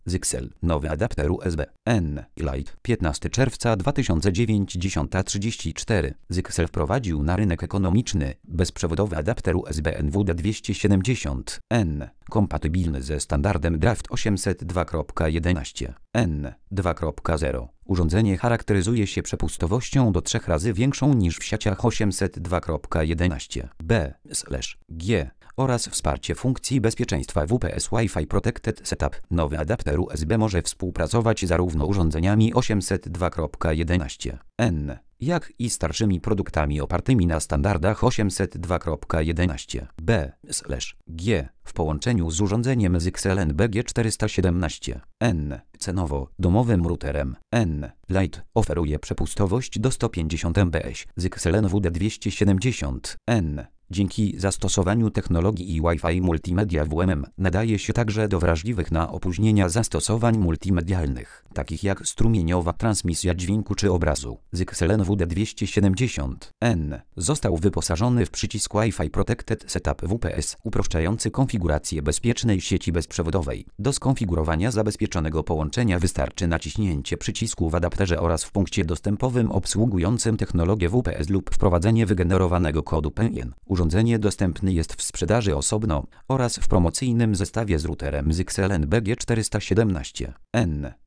Zyxel. Nowy adapter USB. N. Lite. 15 czerwca 2009 10:34. Zyxel wprowadził na rynek ekonomiczny bezprzewodowy adapter USB NWD270 N. Kompatybilny ze standardem Draft 802.11 N. 2.0. Urządzenie charakteryzuje się przepustowością do 3 razy większą niż w sieciach 802.11 B/G oraz wsparcie funkcji bezpieczeństwa WPS Wi-Fi Protected Setup. Nowy adapter USB może współpracować zarówno urządzeniami 802.11 N, jak i starszymi produktami opartymi na standardach 802.11 B/G w połączeniu z urządzeniem Zyxel NBG417 N. Cenowo domowym routerem N. Lite oferuje przepustowość do 150 mbps. Zyxel NWD270 N. Dzięki zastosowaniu technologii i Wi-Fi multimedia WMM nadaje się także do wrażliwych na opóźnienia zastosowań multimedialnych, takich jak strumieniowa transmisja dźwięku czy obrazu. Zyxel NWD270 N został wyposażony w przycisk Wi-Fi Protected Setup WPS uproszczający konfigurację bezpiecznej sieci bezprzewodowej. Do skonfigurowania zabezpieczonego połączenia wystarczy naciśnięcie przycisku w adapterze oraz w punkcie dostępowym obsługującym technologię WPS lub wprowadzenie wygenerowanego kodu PIN. Urządzenie dostępny jest w sprzedaży osobno oraz w promocyjnym zestawie z routerem Zyxel NBG417 N.